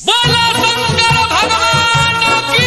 बोलो शंकर भगवान की।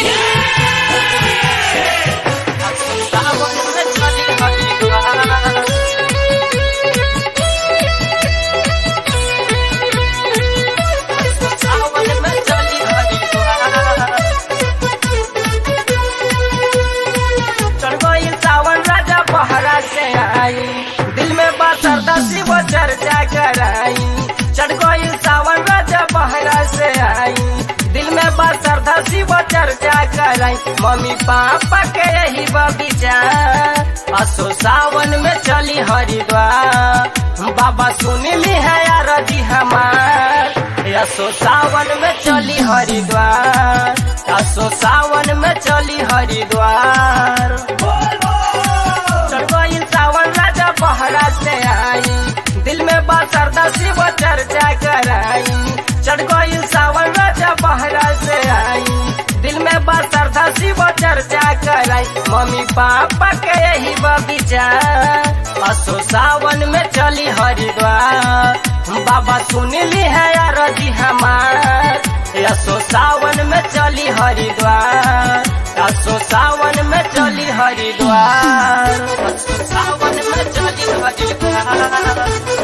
सावन राजा पहरा से आई, दिल में बासरदा शिव चर्चा कराई। चढ़ गई सावन राजा पहरा से आई, दिल में बासरदा शिव चर्चा कराई। मम्मी पापा के यही बगीचा, असो सावन में चली हरिद्वार। बाबा सुन ली है यार जी हमार, असो सावन में चली हरिद्वार। असो सावन में चली हरिद्वार। चढ़ गई सावन राजा पहरा से आई, दिल में बासरदा शिव चर्चा कराई। चढ़ गई सावन राजा पहरा से आई, दिल में बासरदा शिव चर्चा कराई। मम्मी पापा के यही बगीचा, असो सावन में चली हरिद्वार। बाबा सुन ली है यार जी हमार, असो सावन में चली हरिद्वार। असो सावन में चली हरिद्वार। असो सावन में चली हरिद्वार।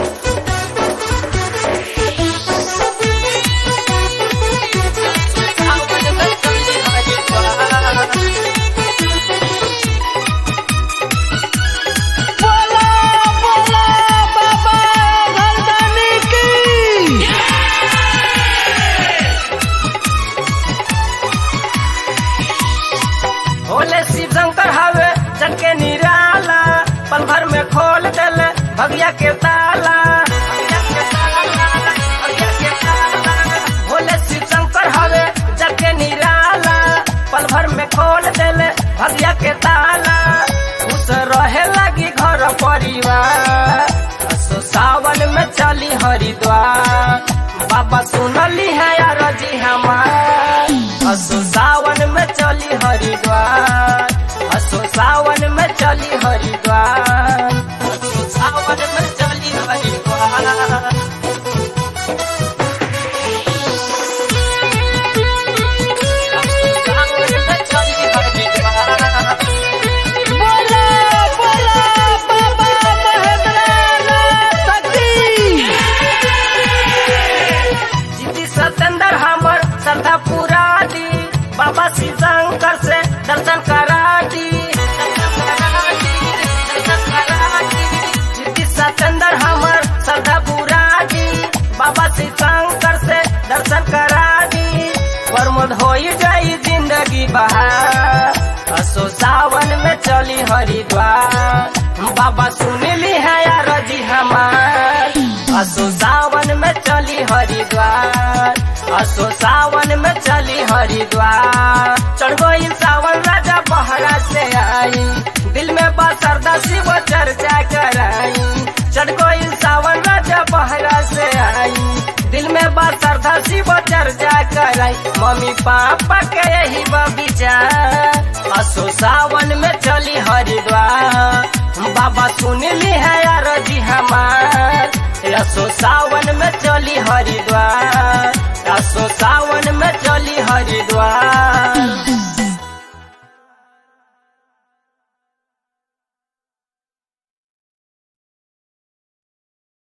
भोले शिव शंकर हवे चढ़ के निराला, पल भर में खोल दल भगिया के ताला। भोले शिव शंकर हवे चढ़ के निराला, पल भर में खोल दल भगिया के ताला। खुश रहे लगी घर परिवार, असो सावन में चली हरिद्वार। बाबा सुनली है यार जी हमार, असो सावन में चली हरिद्वार। असो सावन में चली हरिद्वार। असो सावन में चली हरिद्वार। सतेंद्र हमर श्रद्धा पूरा दी, बाबा शिव शंकर से दर्शन करा दी। सतेंद्र हमर श्रद्धा पूरा दी, बाबा शिव शंकर से दर्शन करा दी। प्रमोद हो जाई जिंदगी बहार, असो सावन में चली हरिद्वार। बाबा सुन ली है यार जी हमार, असो सावन में चली हरिद्वार। असो सावन में चली हरिद्वार। चढ़ गई सावन राजा पहरा से आई, दिल में बासरदा शिव चर्चा कराई। चढ़ गई सावन राजा पहरा से आई, दिल में बासरदा शिव चर्चा कराई। मम्मी पापा के यही बगीचा, असो सावन में चली हरिद्वार। बाबा सुन ली है यार जी हमार, असो सावन में चली हरिद्वार। असो सावन में चली हरिद्वार।